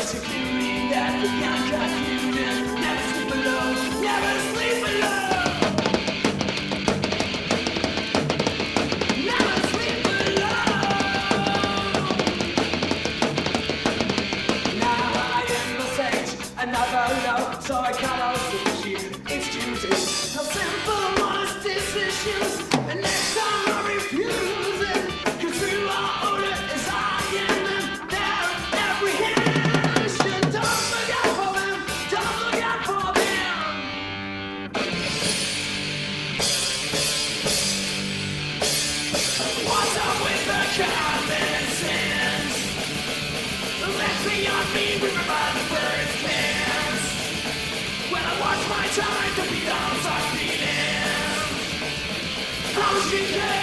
security that began confusion. Never sleep alone, never sleep alone. Never sleep alone. Now I am the sage, another love, so I cannot switch you. It's choosing how simple, honest decisions. And next time I refuse it, 'cause through our order is I am in their apprehension. Don't look out for them, don't look out for them. What's up with the common sense? Left beyond me, river by the first glance. When I watch my time to be down, start feeling how she can.